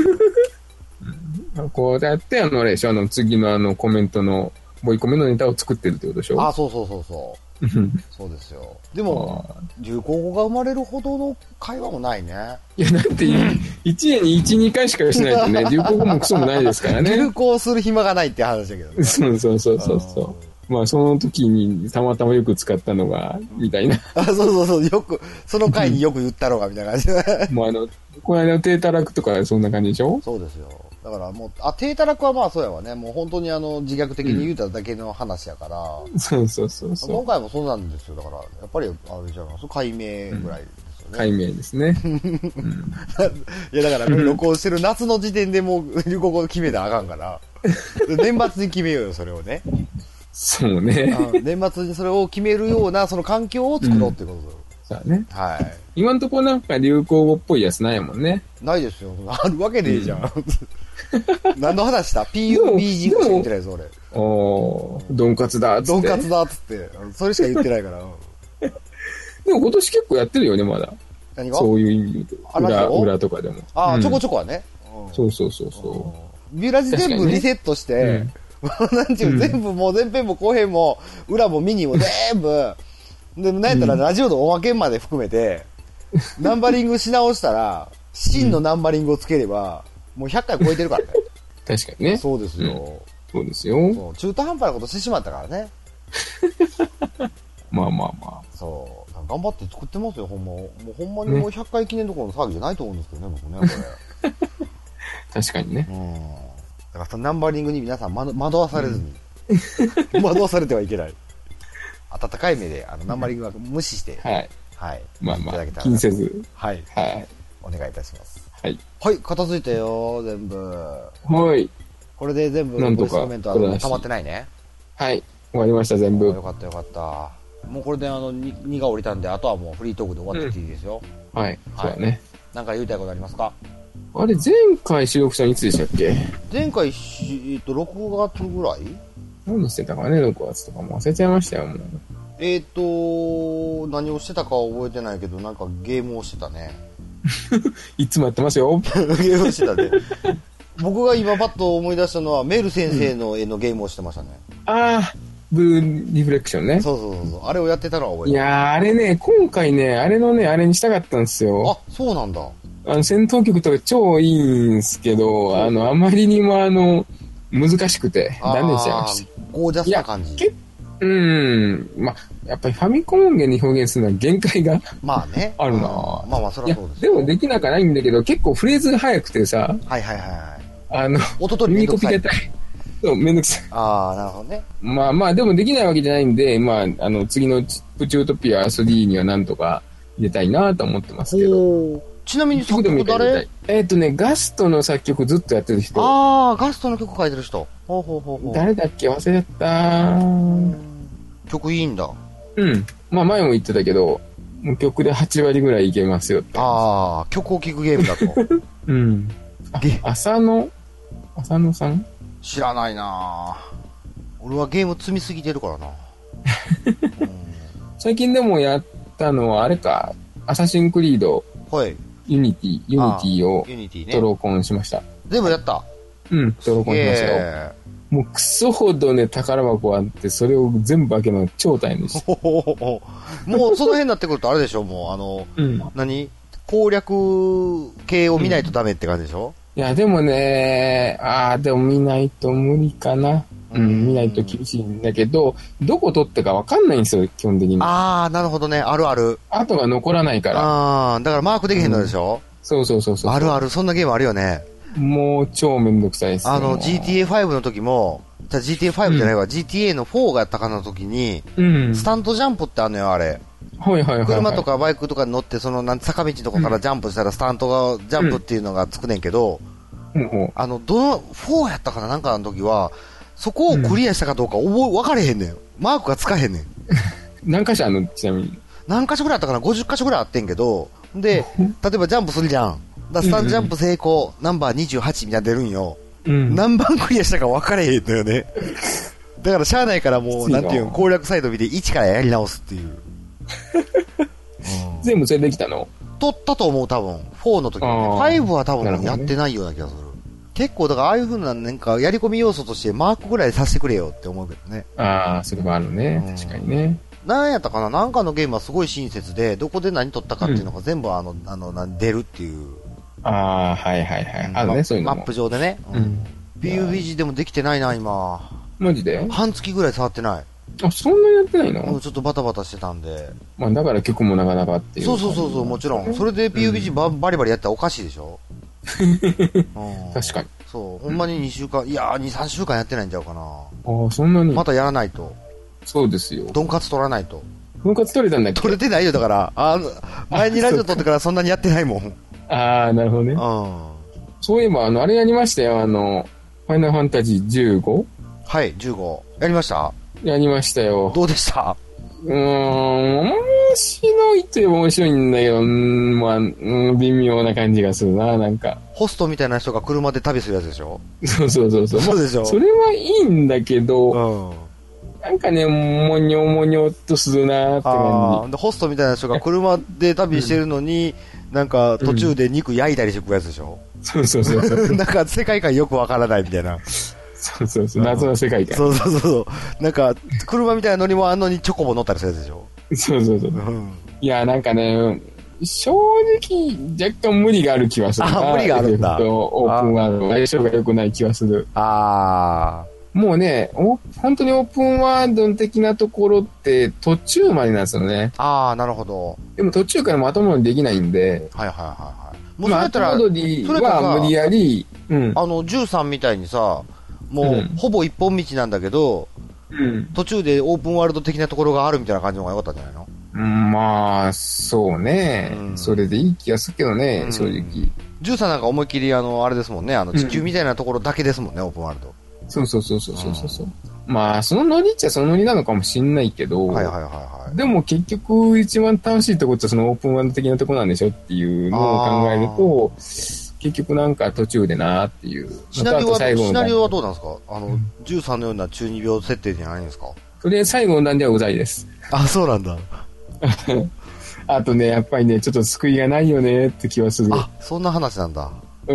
う。こうやって、あの、あれでしょ、あの、次のあの、コメントの、ボイコメのネタを作ってるってことでしょ？ あ、そうそうそうそう。そうですよ。でも、流行語が生まれるほどの会話もないね。 いや、だって、いちねんにいち、にかいしかしないとね、流行語もクソもないですからね。 流行する暇がないって話だけどね。 そうそうそうそうそう。まあ、その時にたまたまよく使ったのが、みたいな。 あ、そうそうそう、よく、その回によく言ったろうが、みたいな感じで。 もうあの、この間の低たらくとかそんな感じでしょ？ そうですよ。 だからもう、あ、低たらくはまあそうやわね。もう本当にあの、自虐的に言うただけの話やから。 うん、そうそうそうそう。 今回もそうなんですよ。だから、やっぱり、あれじゃないですか、解明ぐらいですよね。 解明ですね。うん、 いや、だから、録音してる夏の時点でもう流行語決めたらあかんから。年末に決めようよ、それをね。 そうね。 年末にそれを決めるような、その環境を作ろうっていうことだ、うん、そうね。 はい。 今んとこなんか流行語っぽいやつないもんね。 ないですよ。あるわけねえじゃん。うん、何の話した ?ピーユービージー しか言ってないです、俺。 おー、ドンカツだっつって。 ドンカツだっつって。それしか言ってないから。 でも今年結構やってるよね、まだ。何がそういう意味で。裏、裏とかでも。 ああ、うん、ちょこちょこはね。 うん、そうそうそうそう。 ビューラジ全部リセットして、ね、なんちゅう、うん、全部もう前編も後編も、裏もミニも全部、で、なんやったらラジオのおまけまで含めて、うん、ナンバリングし直したら、真のナンバリングをつければ、もうひゃっかい超えてるからね。 確かにね。 そうですよ。うん、 そうですよ。 そう中途半端なことしてしまったからね。 まあまあまあ。 そう。頑張って作ってますよ、ほんま。もうほんまにもうひゃっかい記念どころの騒ぎじゃないと思うんですけどね、僕ね、これ。確かにね。 うん。だからナンバリングに皆さん惑わされずに。うん、惑わされてはいけない。温かい目で、あの、ナンバリングは無視して。 はい。 はい。 まあまあ、気にせず。 はい。 はい。 お願いいたします。 はい。 はい、片付いたよ、全部。 はい。 これで全部、 なんとかコメントは溜まってないね。 はい。終わりました、全部。 よかったよかった。もうこれであの、にが降りたんで、あとはもうフリートークで終わってきていいですよ。 うん、はい。そうだね。 なんか言いたいことありますか？ あれ、前回収録したのいつでしたっけ？ 前回、えっと、ろくがつぐらい？ 何してたかね、ろくがつとかも忘れちゃいましたよ、もう。 えっと、何をしてたかは覚えてないけど、なんかゲームをしてたね。 いつもやってますよ。 ゲームをしてたね。僕が今パッと思い出したのは、メル先生の絵のゲームをしてましたね。 うん、ああ、ブルーリフレクションね。 そうそうそうそう。あれをやってたのは覚えてる。 いやー、あれね、今回ね、あれのね、あれにしたかったんですよ。 あ、そうなんだ。 あの、戦闘曲とか超いいんすけど、あの、あまりにもあの、難しくて、断念しちゃいました。 ゴージャスな感じ。 うん。まあ、やっぱりファミコン音源に表現するのは限界がまあね。 あるな。 まあまあ、それはそうです。 でもできなくはないんだけど、結構フレーズが速くてさ。 はいはいはい。 あの、 音取りめんどくさい。 耳コピでたい。そう、めんどくさい。 ああ、なるほどね。 まあまあ、でもできないわけじゃないんで、まあ、あの、次のプチュートピア スリー にはなんとか入れたいなと思ってますけど。 ちなみに作曲誰？ えっとね、ガストの作曲ずっとやってる人。 ああ、ガストの曲書いてる人。ほうほうほうほう。 誰だっけ忘れちゃった。 曲いいんだ。 うん。まあ前も言ってたけど、もう曲ではちわりぐらいいけますよって。 ああ、曲を聴くゲームだと。 うん。あ、浅野浅野さん知らないな俺はゲーム積みすぎてるからな、うん、 最近でもやったのはあれか、アサシンクリード。 はい。 ユニティ、ユニティをトローコンしました。 全部やった？ うん、トローコンしましたよ。もうクソほどね、宝箱あって、それを全部開けるのが超大変でした。 もうその辺になってくるとあれでしょ、もうあの、うん、何攻略系を見ないとダメって感じでしょ、 うん、いや、でもね、ああ、でも見ないと無理かな。うん、見ないと厳しいんだけど、どこ取ってか分かんないんですよ、基本的に。 ああ、なるほどね。あるある。 後が残らないから。 ああ、だからマークできへんのでしょ、うん、 そうそうそうそう。 あるある、そんなゲームあるよね。 もう超めんどくさいですよ。 あの、ジーティーエーファイブ の時も、じゃ ジーティーエーファイブ じゃないわ、うん、ジーティーエー のフォーがやったかの時に、うん、スタントジャンプってあるのよ、あれ。 はいはいはい、はい。 車とかバイクとかに乗って、その、なん坂道とかからジャンプしたら、スタントが、ジャンプっていうのがつくねんけど、うん、あの、どの、フォーやったかななんかの時は、そこをクリアしたかどうか覚え、分かれへんねん。マークがつかへんねん。 何箇所あるのちなみに。 何箇所ぐらいあったかな ?ごじゅっ 箇所ぐらいあってんけど、で、例えばジャンプするじゃん。だスタントジャンプ成功、ナンバーにじゅうはちみたいな出るんよ。うん、何番クリアしたか分かれへんのよね。だからしゃあないからもう、なんていうの、攻略サイト見ていちからやり直すっていう。うん、 全部それできたの？ 取ったと思う、多分。フォーの時に、ね。ファイブは多分やってないような気がする。結構、だからああいう風な、なんか、やり込み要素としてマークぐらいさせてくれよって思うけどね。 ああ、それもあるね。うん、確かにね。 なんやったかななんかのゲームはすごい親切で、どこで何取ったかっていうのが全部あの、うん、あの、出るっていう。 ああ、はいはいはい。あるね、そういうのも。 マップ上でね。うん。ピーユービージー でもできてないな、今。 マジで？ 半月ぐらい触ってない。 あ、そんなやってないの？ もうちょっとバタバタしてたんで。 まあだから曲もなかなかっていう。 そうそうそうそう、もちろん。それで ピーユービージー バ、うん、バリバリやったらおかしいでしょ、うん、 確かに。 そう、ほんまににしゅうかん、いやー、に、さんしゅうかんやってないんちゃうかな。 ああ、そんなに。 またやらないと。 そうですよ。 ドンカツ取らないと。 ドンカツ取れたんだっけ？ 取れてないよ、だから。あ前にラジオ撮ってからそんなにやってないもん。 ああ、なるほどね。うん。そういえば、あの、あれやりましたよ、あの、ファイナルファンタジーじゅうご？ はい、じゅうご。やりました？ やりましたよ。 どうでした？ うーん、面白いといえば面白いんだけど、うん、まあ、うん、微妙な感じがするな、なんか。 ホストみたいな人が車で旅するやつでしょ？ そうそうそうそう。 そうでしょ？ まあ、それはいいんだけど、うん、なんかね、もにょもにょっとするなって感じ。 でホストみたいな人が車で旅してるのに、うん、なんか途中で肉焼いたりしてくるやつでしょ？うん、 そうそうそうそう。 なんか世界観よくわからないみたいな。 そうそうそう、謎の世界観。 そうそうそう。なんか、車みたいな乗り物あんのにチョコボ乗ったりするやつでしょ？ そうそうそう。うん、いや、なんかね、正直、若干無理がある気はするな。 あ、無理があるんだ。 オープンワールド、相性が良くない気はする。 ああ。 もうね、本当にオープンワールド的なところって途中までなんですよね。 ああ、なるほど。 でも途中からまともにできないんで。 はいはいはいはい。 もうそれやったら、後戻りは無理やり、 うん、あの、じゅうさんみたいにさ、もう、うん、ほぼ一本道なんだけど、うん、途中でオープンワールド的なところがあるみたいな感じの方が良かったんじゃないの？ うん、まあ、そうね、うん。それでいい気がするけどね、うん、正直。 じゅうさんなんか思いっきり、あの、あれですもんね、あの、地球みたいなところだけですもんね、うん、オープンワールド。 そうそうそうそうそうそう、うん。まあ、そのノリっちゃそのノリなのかもしんないけど、はいはいはいはい。でも結局、一番楽しいところってそのオープンワールド的なところなんでしょっていうのを考えると、結局なんか途中でなーっていう。 シナリオは、シナリオはどうなんですか？あの、うん、じゅうさんのような中二病設定じゃないんですか？ それ最後の段ではうざいです。 あ、そうなんだ。 あとね、やっぱりね、ちょっと救いがないよねって気はする。 あ、そんな話なんだ。 うん。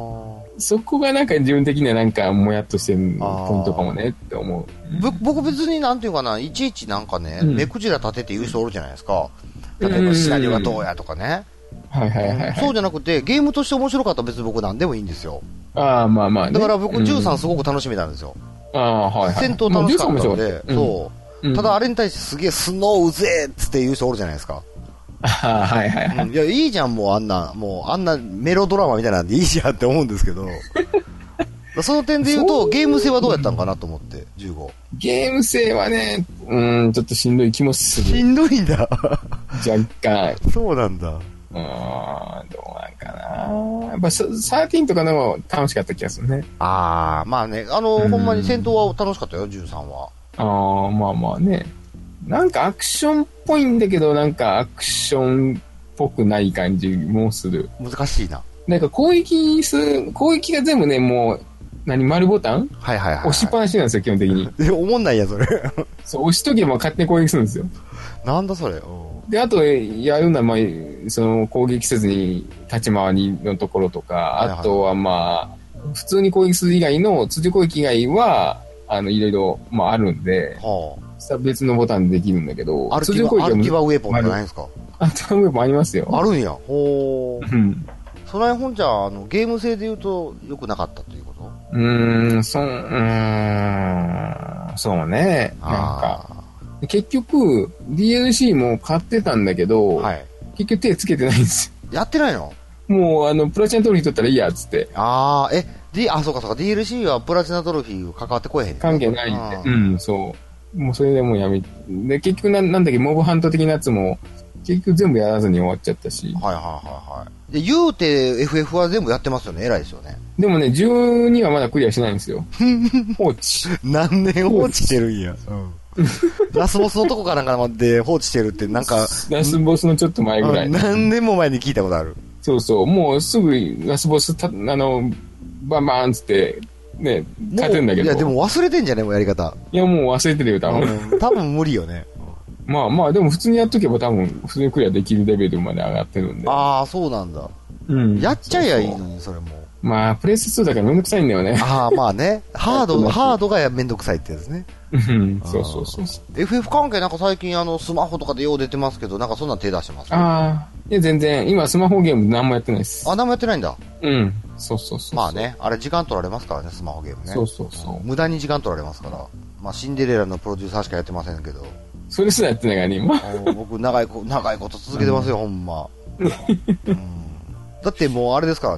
そこがなんか自分的にはなんかもやっとしてるポイントかもねって思う。 僕別になんていうかな、いちいちなんかね、うん、目くじら立てて言う人おるじゃないですか。例えばシナリオがどうやとかね。 はいはいはい、はい。 そうじゃなくて、ゲームとして面白かったら別に僕なんでもいいんですよ。 ああ、まあまあね。 だから僕じゅうさんすごく楽しみなんですよ。 ああ、はいはい。 戦闘楽しかったので、うん、そう、うん。ただあれに対してすげえスノーうぜえっつって言う人おるじゃないですか。 ああ、はいはいはい、うん。 いや、いいじゃん、もうあんな、もうあんなメロドラマみたいなんでいいじゃんって思うんですけど。その点で言うと、ゲーム性はどうやったんかなと思って、じゅうご。 ゲーム性はね、うん、ちょっとしんどい気もする。 しんどいんだ。 若干。 そうなんだ。 うーん、どうなんかな。やっぱ、じゅうさんとかのも楽しかった気がするね。 あー、まあね、あの、ほんまに戦闘は楽しかったよ、じゅうさんは。 あー、まあまあね。なんかアクションっぽいんだけど、なんかアクションっぽくない感じもする。 難しいな。 なんか攻撃する、攻撃が全部ね、もう、何、丸ボタン？ はいはいはい、はい。 押しっぱなしなんですよ、基本的に。 え、思んないや、それ。 そう、押しとけば勝手に攻撃するんですよ。 なんだそれ。 で、あと、やるのは、まあ、その、攻撃せずに立ち回りのところとか、はいはい、あとはまあ、普通に攻撃する以外の、通常攻撃以外は、あの、いろいろ、まあ、あるんで、はあ、別のボタンでできるんだけど、 通常攻撃は。アルティバウェポンってないんですか？ アルティバウェポンありますよ。 あるんや。ほー。うん。その辺本じゃ、あの、ゲーム性で言うと、良くなかったということ？ うーん、そ、うーん、そうね。なんか、結局、ディーエルシー も買ってたんだけど、はい、結局手つけてないんですよ。やってないの？ もう、あの、プラチナトロフィー取ったらいいや、つって。 ああ、え、D、あ、そうかそうか、ディーエルシー はプラチナトロフィー関わってこえへん。 関係ないんで。うん、そう。もうそれでもうやめ、で、結局な、なんだっけ、モブハント的なやつも、結局全部やらずに終わっちゃったし。 はいはいはいはい。で、言うて エフエフ は全部やってますよね。偉いですよね。 でもね、じゅうにはまだクリアしてないんですよ。放置。 何年放置してるんや。うん。ラスボスのとこかなんかまで放置してるってなんか。 ラスボスのちょっと前ぐらい。 何年も前に聞いたことある。 そうそう。もうすぐラスボスた、あの、バンバンつって、ね、勝てんだけど。 いや、でも忘れてんじゃねもうやり方。 いや、もう忘れてるよ、多分。 うん、多分無理よね。 まあまあ、でも普通にやっとけば多分、普通にクリアできるレベルまで上がってるんで。 ああ、そうなんだ。うん。やっちゃえばいいのに、それも。 まあ、プレステツーだからめんどくさいんだよね。 ああ、まあね。ハード、ハードがめんどくさいってやつね。 うん、そうそうそう。 エフエフ 関係なんか最近あの、スマホとかでよう出てますけど、なんかそんな手出してます、 ああ、いや全然、今スマホゲーム何もやってないです。 あ、何もやってないんだ。 うん。そうそうそう。 まあね、あれ時間取られますからね、スマホゲームね。 そうそうそう。 無駄に時間取られますから。まあ、シンデレラのプロデューサーしかやってませんけど。 それすらやってないからね、今。 僕、長いこ、長いこと続けてますよ、うん、ほんま。うん、だってもうあれですからね、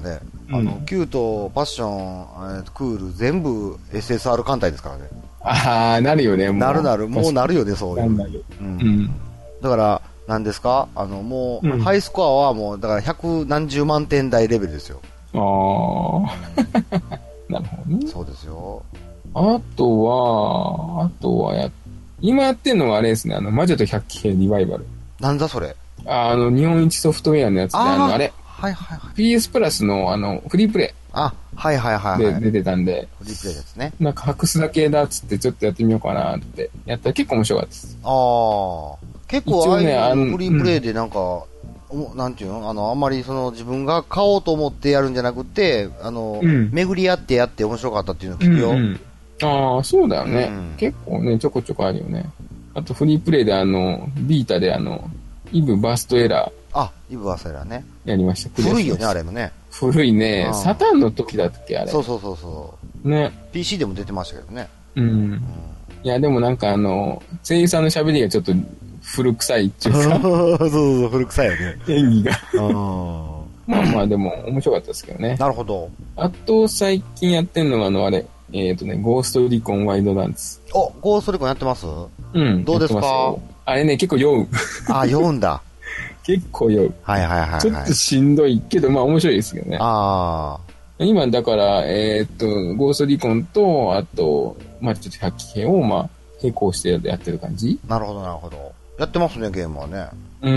あの、うん、キュート、パッション、クール、全部 エスエスアール 艦隊ですからね。 ああ、なるよね、もう。 なるなる、もうなるよね、そういう。 なるうん。うん。 だから、何ですかあの、もう、うん、ハイスコアはもう、だから百何十万点台レベルですよ。 ああ。なるほどね。 そうですよ。 あとは、あとはや、今やってんのがあれですね、あの、魔女と百鬼兵リバイバル。 なんだそれ。 ああの、日本一ソフトウェアのやつで、あ, あの、あれ。 はいはいはい。 ピーエス プラスの、あの、フリープレイ。 あ、はいはいはい、はい。 で出てたんで。 フリープレイですね。 なんか、白須だけだっつって、ちょっとやってみようかなって。やったら結構面白かったです。 ああ。結構ああいうフリープレイでなんか、うん、なんていうのあの、あんまりその自分が買おうと思ってやるんじゃなくて、あの、うん、巡り合ってやって面白かったっていうのを聞くよ。うんうん、 ああ、そうだよね、うん。結構ね、ちょこちょこあるよね。あとフリープレイであの、ビータであの、イブバーストエラー。 あ、イブバーストエラーね。 やりました。 古いよね、あれもね。 古いね。サタンの時だっけ、あれ。 そうそうそうそう。 ね。 ピーシー でも出てましたけどね。 うん。うん、いや、でもなんかあの、声優さんの喋りがちょっと古臭いっていうか。 そうそうそう、古臭いよね。 演技が。まあまあでも面白かったですけどね。 なるほど。 あと最近やってんのがあの、あれ。えっとね、ゴーストリコンワイドダンス。 お、ゴーストリコンやってます？ うん。 どうですか？ あれね、結構酔う。 あ、酔うんだ。 結構酔う。 はいはいはい、はい。 ちょっとしんどいけど、まあ面白いですけどね。 ああ。 今だから、えー、っと、ゴーストリコンと、あと、まあちょっと百鬼兵を、まあ、並行してやってる感じ？ なるほどなるほど。やってますね、ゲームはね。 うん。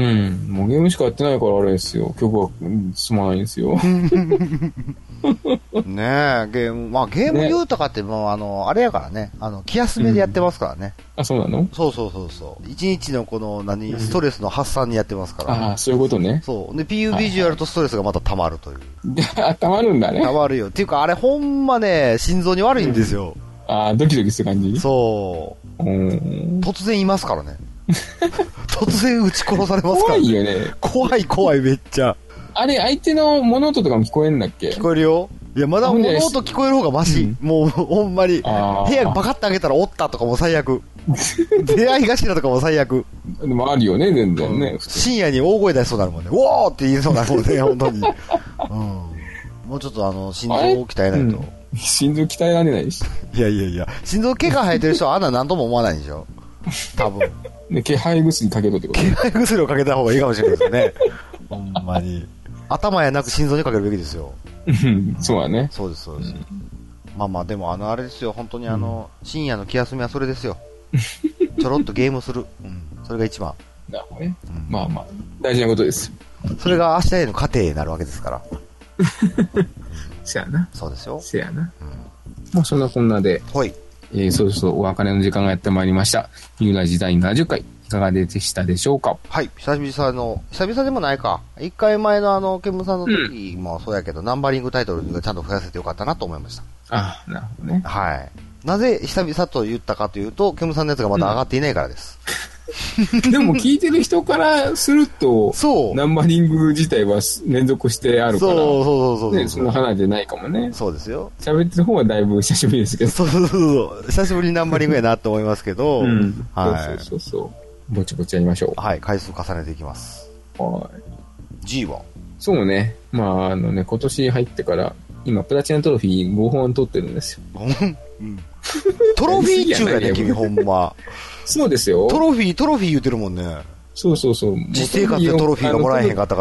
もうゲームしかやってないからあれですよ。曲は進まないんですよ。 ねえ、ゲーム、まあゲーム言うとかってもう、ね、あの、あれやからね、あの、気休めでやってますからね。 うん、あ、そうなの？ そうそうそうそう。一日のこの、何、ストレスの発散にやってますから、 ね。ああ、そういうことね。 そう。で、ピーユービージュアルとストレスがまた溜まるという。 あ、溜まるんだね。 溜まるよ。っていうか、あれほんまね、心臓に悪いんですよ。 うん、ああ、ドキドキする感じ？ そう。うん。突然いますからね。突然撃ち殺されますから、ね。 怖いよね。 怖い怖いめっちゃ。 あれ、相手の物音とかも聞こえるんだっけ？ 聞こえるよ。いや、まだ物音聞こえる方がマシ。うん、もう、ほんまに。部屋バカって開けたらおったとかも最悪。出会い頭とかも最悪。 でもあるよね、全然ね。うん、 深夜に大声出しそうになるもんね。おーって言いそうになるもんね、本当に。うん。もうちょっとあの、心臓を鍛えないと。 うん、心臓鍛えられないし。 いやいやいや、心臓毛が生えてる人はあんな何とも思わないんでしょ。多分。 で、気配薬かけとってこと？ 気配薬をかけた方がいいかもしれないですね。ほんまに。頭やなく心臓にかけるべきですよ。 そうだね。 そうです、そうです。うん、まあまあ、でもあの、あれですよ、本当にあの、うん、深夜の気休みはそれですよ。ちょろっとゲームする。うん。それが一番。 なるほどね。うん、まあまあ、大事なことです。 それが明日への過程になるわけですから。 せやな。 そうですよ。 せやな。うん、まあそんなこんなで。 はい。 えー、そうそう、お別れの時間がやってまいりました。ニューラジだいななじゅっかい。いかがでしたでしょうか？ はい。久々の、久々でもないか。一回前のあの、ケムさんの時もそうやけど、うん、ナンバリングタイトルがちゃんと増やせてよかったなと思いました。 ああ、なるほどね。 はい。なぜ久々と言ったかというと、ケムさんのやつがまだ上がっていないからです。 うん、でも聞いてる人からすると、そう。ナンバリング自体は連続してあるから。そうそうそうそうそう。ね、その花じゃないかもね。 そうですよ。 喋ってる方はだいぶ久しぶりですけど。 そうそうそうそう。久しぶりにナンバリングやなと思いますけど。うん。 はい。そうそうそう。ぼちぼちやりましょう。 はい、回数重ねていきます。 はい。 G は？ そうね。まあ、あのね、今年入ってから、今、プラチナトロフィーごほん取ってるんですよ。 うん。トロフィー中やね、君ほんま。 そうですよ。 トロフィー、トロフィー言ってるもんね。 そうそうそう。 実生活でトロフィーがもらえへんかったから。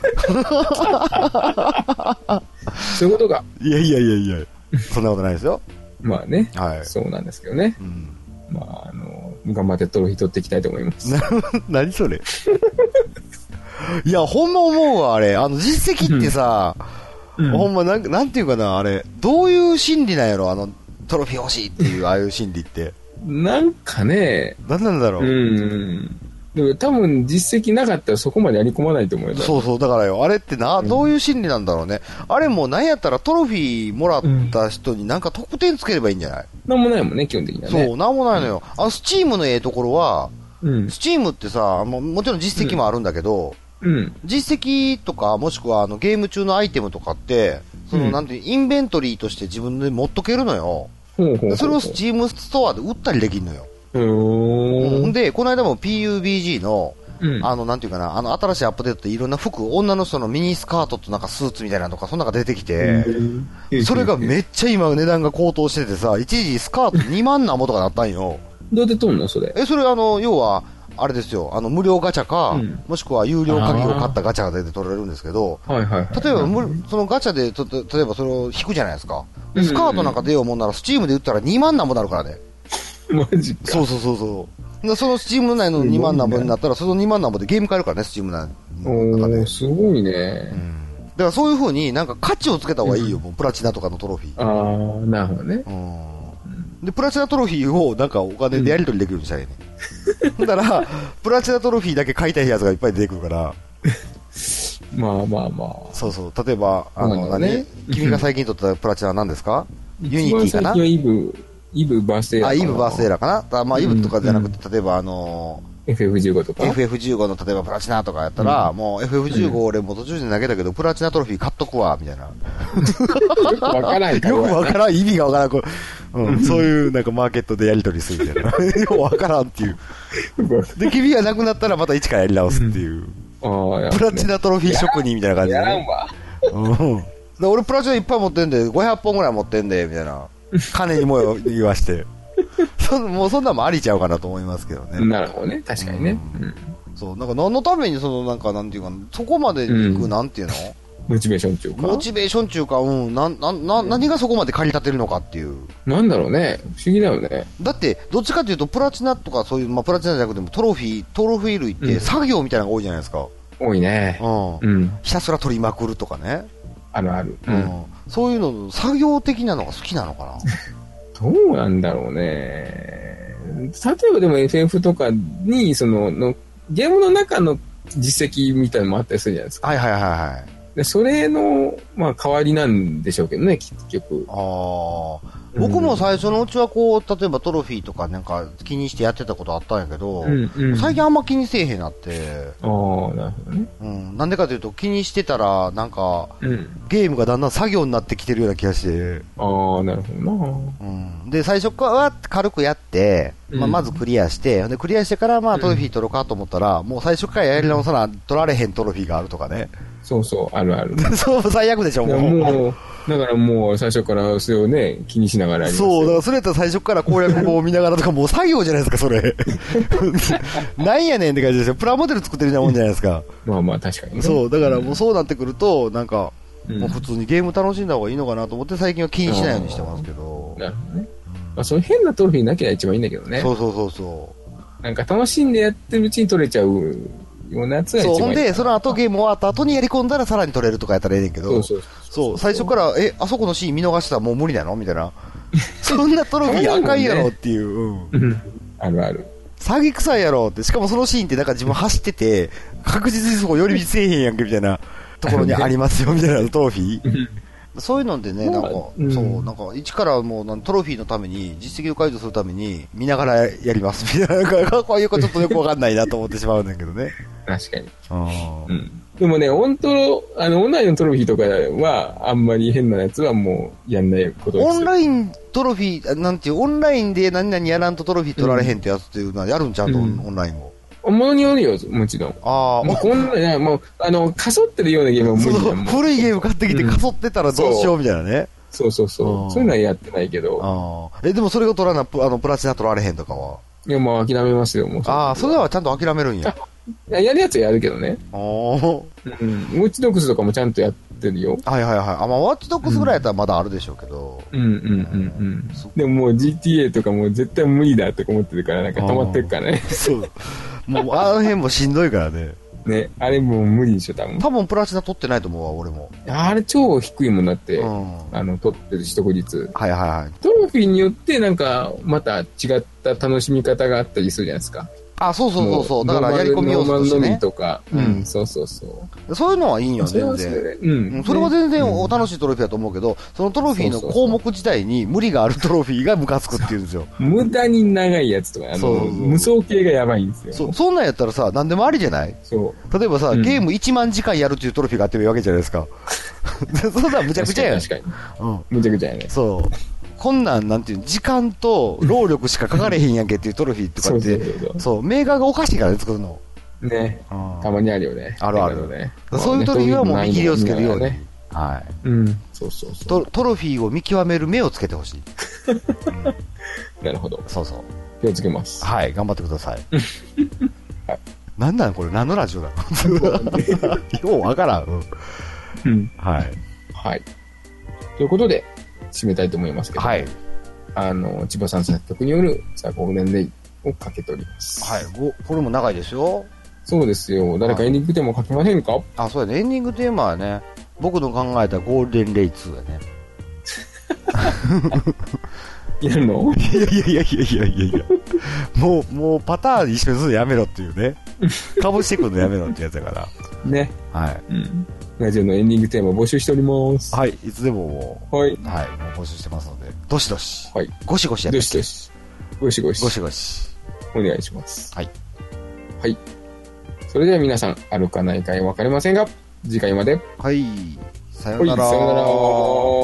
そういうことか。 いやいやいやいや。そんなことないですよ。 まあね。はい。そうなんですけどね。うん。まあ、あの、頑張ってトロフィー取っていきたいと思います。 何それいや、ほんま思うわ、あれ。あの、実績ってさ、うん、ほんまなん、なんていうかな、あれ、どういう心理なんやろ、あの、トロフィー欲しいっていう、ああいう心理って。 なんかね、 何なんだろう。うん。 でも多分実績なかったらそこまでやり込まないと思うよ。 そうそう、だからよ、あれってな、どういう心理なんだろうね。うん、あれもなんやったらトロフィーもらった人になんか得点つければいいんじゃない？ なんもないもんね、基本的にはね。 そう、なんもないのよ。うん、あの、スチームのええところは、うん、スチームってさ、も, もちろん実績もあるんだけど、うん、実績とか、もしくはあのゲーム中のアイテムとかって、その、うん、なんていう、インベントリーとして自分で持っとけるのよ。ほうほうほうほう、それをスチームストアで売ったりできるのよ。うん、で、この間も ピーユービージー の、 うん、あの、なんていうかな、あの、新しいアップデートでいろんな服、女の人のミニスカートとなんかスーツみたいなのとか、そんなのが出てきて、うん、それがめっちゃ今値段が高騰しててさ、一時スカートにまんなんぼとかなったんよ。 どうやって取んのそれ。 え、それあの、要は、あれですよ、あの、無料ガチャか、うん、もしくは有料鍵を買ったガチャが出て取れるんですけど、 はいはいはい、 例えば、そのガチャで、と例えばそれを引くじゃないですか。でスカートなんか出ようもんなら、スチームで売ったらにまんなんぼなるからね。 マジか。 そうそうそうそう。そのスチーム内のにまんなんぼになったら、そのにまんなんぼでゲーム買えるからね、スチーム内の中で。 おすごいね。うん。 だからそういう風になんか価値をつけた方がいいよ、うん、もうプラチナとかのトロフィー。 ああ、なるほどね。 うん。で、プラチナトロフィーをなんかお金でやり取りできるようにしたらいいね。だから、プラチナトロフィーだけ買いたいやつがいっぱい出てくるから。 まあまあまあ。 そうそう。例えば、あの、何、ね、君が最近取ったプラチナは何ですか？ユニティかな？ 最近はイブ、イブバースデーラー。 あ、イブバースデーラーかな？だまあ、イブとかじゃなくて、うん、例えばあのー、エフエフじゅうご とかエフエフじゅうご の例えばプラチナとかやったら、うん、もう エフエフじゅうご 俺もう途中で投げたけど、プラチナトロフィー買っとくわ、みたいな。 よくわからん。よくわからん。意味がわからん。こう、うん。そういうなんかマーケットでやり取りするみたいな。よくわからんっていう。で、君がなくなったらまた一からやり直すっていう。 うん、 プラチナトロフィー職人みたいな感じで、ね。 やらんわ。 うん。で俺プラチナいっぱい持ってんで、ごひゃっぽんぐらい持ってんで、みたいな。金にも言わして。そもうそんなんもありちゃうかなと思いますけどね。 なるほどね。確かにね。うん。 そう。なんか何のためにそのなんかなんていうか、そこまで行くなんていうの、 モチベーション中か。 モチベーション中か、うん。な、な、な、何がそこまで駆り立てるのかっていう。 なんだろうね。不思議だよね。 だって、どっちかというと、プラチナとかそういう、まあ、プラチナじゃなくてもトロフィー、トロフィー類って作業みたいなのが多いじゃないですか。 多いね。 うん。うん。ひたすら取りまくるとかね。 あるある。 うん。そういうの、作業的なのが好きなのかな。 どうなんだろうね。例えばでも エフエフ とかに、その、の、ゲームの中の実績みたいなのもあったりするじゃないですか。 はいはいはいはい。 でそれの、まあ、代わりなんでしょうけどね、結局。 ああ。僕も最初のうちはこう、例えばトロフィーとかなんか気にしてやってたことあったんやけど、うんうん、最近あんま気にせえへんなって。 ああ、なるほどね。 うん。なんでかというと気にしてたら、なんか、うん、ゲームがだんだん作業になってきてるような気がして。 ああ、なるほどな。 うん。で、最初から軽くやって、まあ、まずクリアして、で、クリアしてからまあトロフィー取ろうかと思ったら、うん、もう最初からやり直さな、取られへんトロフィーがあるとかね。 そうそう、あるある。 そう、最悪でしょ、もう。 もうだからもう最初からそれをね、気にしながらやりますよ。 そう、だからそれやったら最初から攻略本を見ながらとかもう作業じゃないですか、それ。なんやねんって感じですよ。プラモデル作ってるようなもんじゃないですか。 まあまあ確かにね。 そう、だからもうそうなってくると、なんか、うん、もう普通にゲーム楽しんだ方がいいのかなと思って最近は気にしないようにしてますけど。 なるほどね。まあそういう変なトロフィーなきゃ一番いいんだけどね。 そうそうそうそう。 なんか楽しんでやってるうちに取れちゃう。ようなやつが一番いい。 そう、ほんで、その後ゲーム終わった後にやり込んだらさらに取れるとかやったらええねんけど、そうそうそう、最初から、え、あそこのシーン見逃したらもう無理なのみたいな。そんなトロフィー赤いやろっていう。うん。 あるある。 詐欺臭いやろって、しかもそのシーンってなんか自分走ってて、確実にそこ寄り道せえへんやんけみたいなところにありますよみたいなトロフィー。そういうのでね、なんか、うん、そう、なんか、一からもう、トロフィーのために、実績を解除するために、見ながらやります、みたいな、なんか、こういうことちょっとよくわかんないなと思ってしまうんだけどね。 確かに。うん。でもね、オントロ、あの、オンラインのトロフィーとかは、あんまり変なやつはもう、やんないことです。 オンライントロフィー、なんていう、オンラインで何々やらんとトロフィー取られへんってやつっていうのは、やるんちゃうと、うん、オンラインも。 ものによるよ、もちろん。 ああ。 もうこんな、もう、あの、かそってるようなゲームは無理だもん。 古いゲーム買ってきてかそってたらどうしようみたいなね。 そうそうそう。そういうのはやってないけど。 ああ。え、でもそれが取らな、あの、プラチナ取られへんとかは。 いや、もう諦めますよ、もう。 ああ、それはちゃんと諦めるんや。 やるやつはやるけどね。 ああ。うん。 ウォッチドックスとかもちゃんとやってるよ。 はいはいはい。あ、まあ、ウォッチドックスぐらいやったらまだあるでしょうけど。 うんうんうんうん。でももう ジーティーエー とかもう絶対無理だって思ってるから、なんか溜まってるからね。 そう。もうあの辺もしんどいからね。 ね、あれもう無理でしょ、多分。 多分プラチナ取ってないと思うわ、俺も。 あれ超低いもんだって、うん、あの、取ってるし、当日。 はいはいはい。 トロフィーによってなんか、また違った楽しみ方があったりするじゃないですか。 あ、そうそうそうそう。だからやり込み要素としてね。 とか、うん、うん、そうそうそう。 そういうのはいいんよ、全然。うん。それは全然お楽しいトロフィーだと思うけど、そのトロフィーの項目自体に無理があるトロフィーがムカつくっていうんですよ。 無駄に長いやつとか、あの、無双系がやばいんですよ。 そう、そんなんやったらさ、何でもありじゃない？そう。例えばさ、ゲームいちまんじかんやるっていうトロフィーがあってもいいわけじゃないですか。そんなんむちゃくちゃやん。 確かに。うん。むちゃくちゃやね。 そう。こんなん、なんていうの、時間と労力しかかかれへんやんけっていうトロフィーとかって、そう、メーカーがおかしいからね、作るの。 ね。たまにあるよね。 あるあるね。そういう時はもう見切りをつけるように。はい。 うん。そうそうそう。 トロフィーを見極める目をつけてほしい。 なるほど。 そうそう。 気をつけます。 はい、頑張ってください。はい。なんなんこれ何のラジオだようわからん。 うん。 はい。 はい。ということで、締めたいと思いますけど。 はい。 あの、千葉さん作曲による、さあ、ゴールデンレイをかけております。 はい。これも長いですよ。 そうですよ。誰かエンディングテーマをかけませんか？ あ、そうやね。エンディングテーマはね、僕の考えたゴールデンレイツーやね。 やるの？ いやいやいやいやいやいやいや。もう、もうパターン一緒にするのやめろっていうね。かぶしてくるのやめろってやつだから。 ね。 はい。 うん。ラジオのエンディングテーマ募集しております。 はい。いつでももう。 はい。 はい。もう募集してますので。どしどし。 はい。 ゴシゴシやって。 どしどし。ゴシゴシ。 ゴシゴシ。 お願いします。 はい。 はい。それでは皆さん、あるかないか分かりませんが、次回まで。 はい。さようなら。 はい、さようなら。